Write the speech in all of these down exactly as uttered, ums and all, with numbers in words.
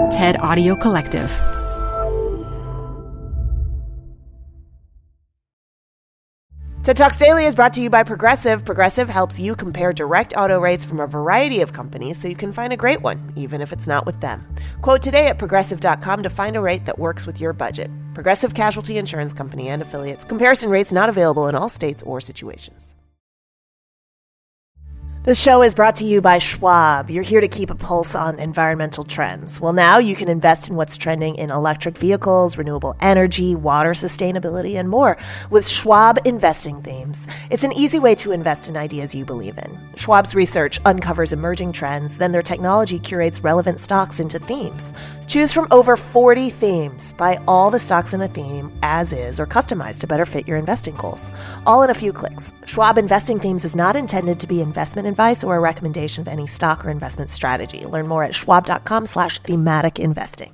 TED Audio Collective. TED Talks Daily is brought to you by Progressive. Progressive helps you compare direct auto rates from a variety of companies so you can find a great one, even if it's not with them. Quote today at progressive dot com to find a rate that works with your budget. Progressive Casualty Insurance Company and affiliates. Comparison rates not available in all states or situations. This show is brought to you by Schwab. You're here to keep a pulse on environmental trends. Well, now you can invest in what's trending in electric vehicles, renewable energy, water sustainability, and more with Schwab Investing Themes. It's an easy way to invest in ideas you believe in. Schwab's research uncovers emerging trends, then their technology curates relevant stocks into themes. Choose from over forty themes. Buy all the stocks in a theme as is or customized to better fit your investing goals. All in a few clicks. Schwab Investing Themes is not intended to be investment advice or a recommendation of any stock or investment strategy. Learn more at schwab.com slash thematic investing.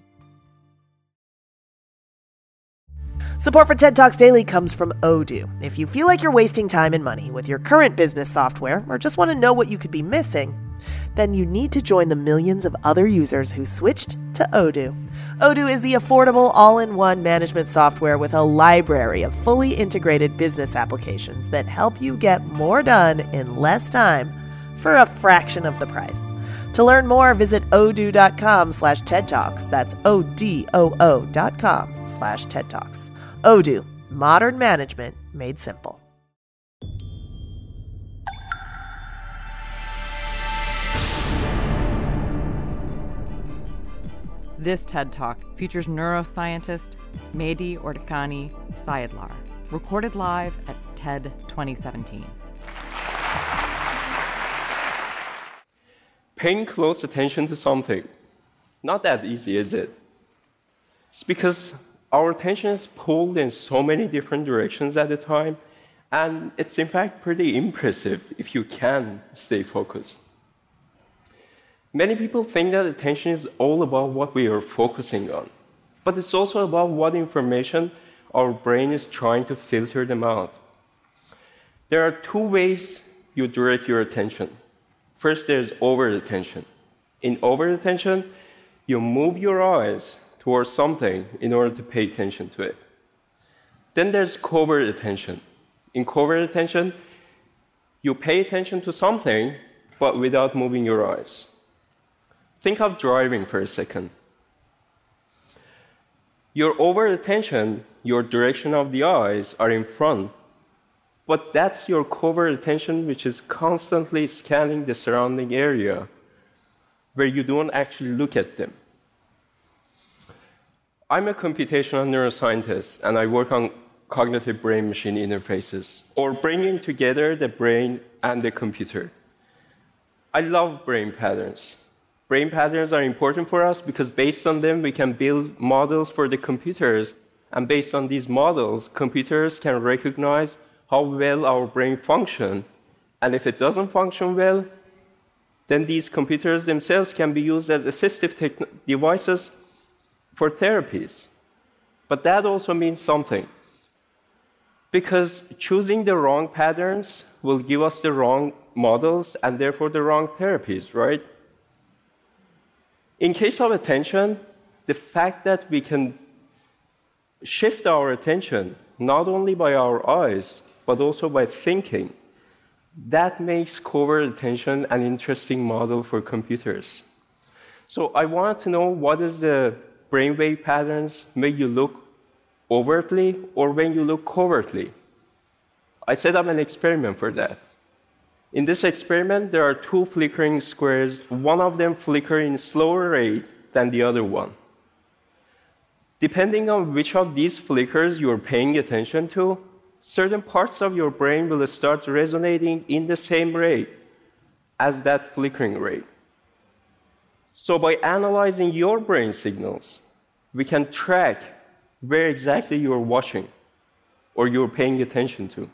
Support for TED Talks Daily comes from Odoo. If you feel like you're wasting time and money with your current business software or just want to know what you could be missing, then you need to join the millions of other users who switched to Odoo. Odoo is the affordable all-in-one management software with a library of fully integrated business applications that help you get more done in less time for a fraction of the price. To learn more, visit odoo.com slash TED Talks. That's O-D-O-O dot com slash TED Talks. Odoo, modern management made simple. This TED Talk features neuroscientist Mehdi Ordekani Sayedlar, recorded live at TED twenty seventeen. Paying close attention to something, not that easy, is it? It's because our attention is pulled in so many different directions at a time, and it's in fact pretty impressive if you can stay focused. Many people think that attention is all about what we are focusing on, but it's also about what information our brain is trying to filter them out. There are two ways you direct your attention. First, there's over-attention. In over-attention, you move your eyes towards something in order to pay attention to it. Then there's covert attention. In covert attention, you pay attention to something, but without moving your eyes. Think of driving for a second. Your over-attention, your direction of the eyes are in front, but that's your covert attention, which is constantly scanning the surrounding area where you don't actually look at them. I'm a computational neuroscientist, and I work on cognitive brain-machine interfaces, or bringing together the brain and the computer. I love brain patterns. Brain patterns are important for us because based on them, we can build models for the computers, and based on these models, computers can recognize how well our brain functions, and if it doesn't function well, then these computers themselves can be used as assistive te- devices for therapies. But that also means something, because choosing the wrong patterns will give us the wrong models and therefore the wrong therapies, right? In case of attention, the fact that we can shift our attention not only by our eyes, but also by thinking, that makes covert attention an interesting model for computers. So I wanted to know, what is the brainwave patterns make you look overtly or when you look covertly? I set up an experiment for that. In this experiment, there are two flickering squares. One of them flickers in slower rate than the other one. Depending on which of these flickers you're paying attention to, certain parts of your brain will start resonating in the same rate as that flickering rate. So by analyzing your brain signals, we can track where exactly you're watching or you're paying attention to.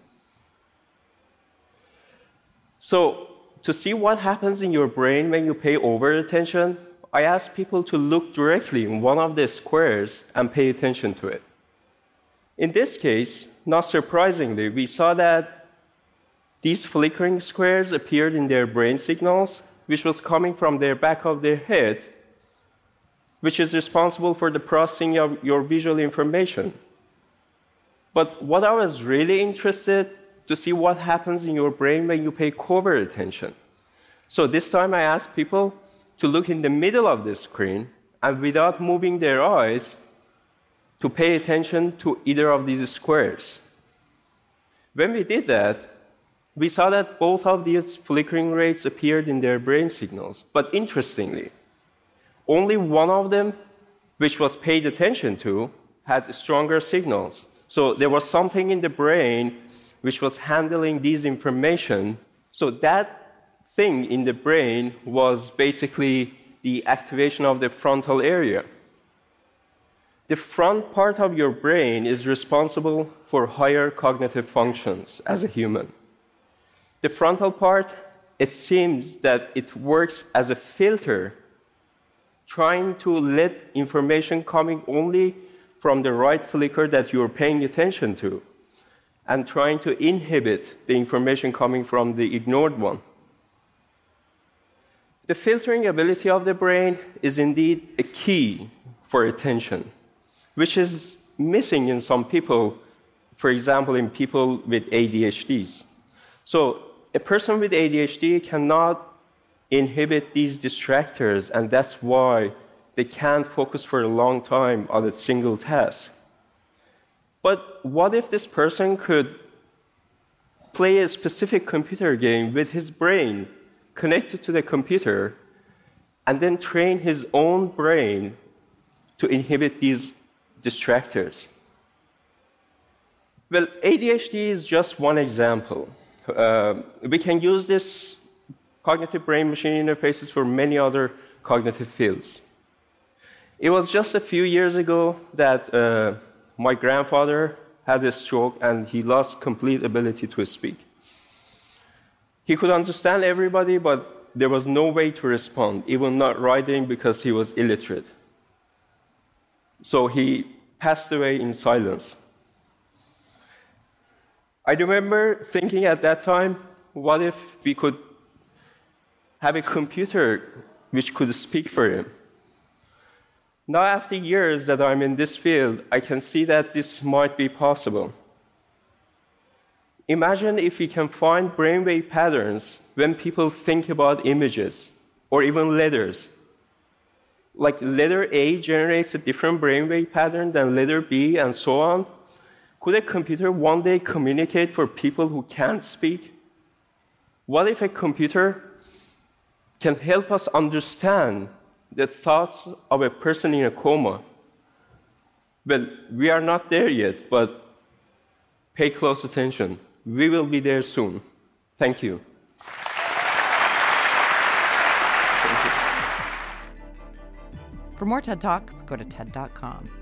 So to see what happens in your brain when you pay over attention, I asked people to look directly in one of the squares and pay attention to it. In this case, not surprisingly, we saw that these flickering squares appeared in their brain signals, which was coming from their back of their head, which is responsible for the processing of your visual information. But what I was really interested to see what happens in your brain when you pay covert attention. So this time I asked people to look in the middle of the screen and without moving their eyes, to pay attention to either of these squares. When we did that, we saw that both of these flickering rates appeared in their brain signals. But interestingly, only one of them, which was paid attention to, had stronger signals. So there was something in the brain which was handling these information. So that thing in the brain was basically the activation of the frontal area. The front part of your brain is responsible for higher cognitive functions as a human. The frontal part, it seems that it works as a filter, trying to let information coming only from the right flicker that you're paying attention to, and trying to inhibit the information coming from the ignored one. The filtering ability of the brain is indeed a key for attention, which is missing in some people, for example, in people with A D H Ds. So a person with A D H D cannot inhibit these distractors, and that's why they can't focus for a long time on a single task. But what if this person could play a specific computer game with his brain connected to the computer and then train his own brain to inhibit these distractors? Well, A D H D is just one example. Uh, we can use this cognitive brain-machine interfaces for many other cognitive fields. It was just a few years ago that uh, my grandfather had a stroke and he lost complete ability to speak. He could understand everybody, but there was no way to respond, even not writing because he was illiterate. So he passed away in silence. I remember thinking at that time, what if we could have a computer which could speak for him? Now, after years that I'm in this field, I can see that this might be possible. Imagine if we can find brainwave patterns when people think about images, or even letters. Like letter A generates a different brainwave pattern than letter B, and so on. Could a computer one day communicate for people who can't speak? What if a computer can help us understand the thoughts of a person in a coma? Well, we are not there yet, but pay close attention. We will be there soon. Thank you. For more TED Talks, go to TED dot com.